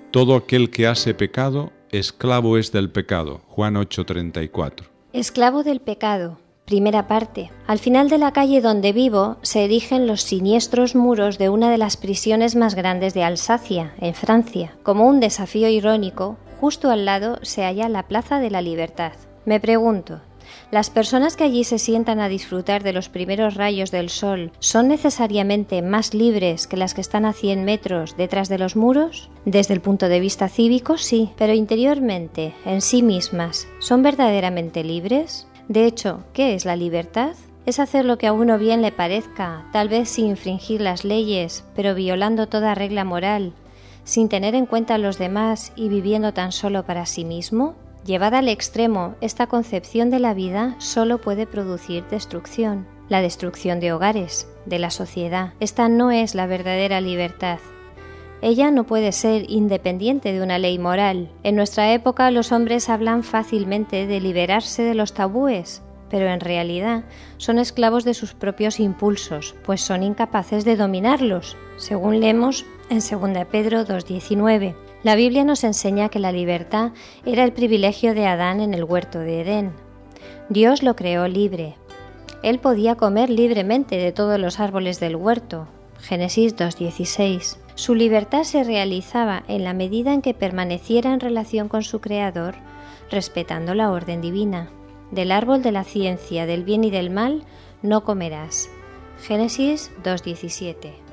Todo aquel que hace pecado, esclavo es del pecado. Juan 8:34. Esclavo del pecado. Primera parte. Al final de la calle donde vivo se erigen los siniestros muros de una de las prisiones más grandes de Alsacia, en Francia. Como un desafío irónico, justo al lado se halla la Plaza de la Libertad. Me pregunto, ¿las personas que allí se sientan a disfrutar de los primeros rayos del sol son necesariamente más libres que las que están a 100 metros detrás de los muros? Desde el punto de vista cívico, sí, pero interiormente, en sí mismas, ¿son verdaderamente libres? De hecho, ¿qué es la libertad? Es hacer lo que a uno bien le parezca, tal vez sin infringir las leyes, pero violando toda regla moral, sin tener en cuenta a los demás y viviendo tan solo para sí mismo. Llevada al extremo, esta concepción de la vida solo puede producir destrucción. La destrucción de hogares, de la sociedad. Esta no es la verdadera libertad. Ella no puede ser independiente de una ley moral. En nuestra época los hombres hablan fácilmente de liberarse de los tabúes, pero en realidad son esclavos de sus propios impulsos, pues son incapaces de dominarlos, según leemos en 2 Pedro 2:19. La Biblia nos enseña que la libertad era el privilegio de Adán en el huerto de Edén. Dios lo creó libre. Él podía comer libremente de todos los árboles del huerto. Génesis 2:16. Su libertad se realizaba en la medida en que permaneciera en relación con su Creador, respetando la orden divina. Del árbol de la ciencia del bien y del mal no comerás. Génesis 2:17.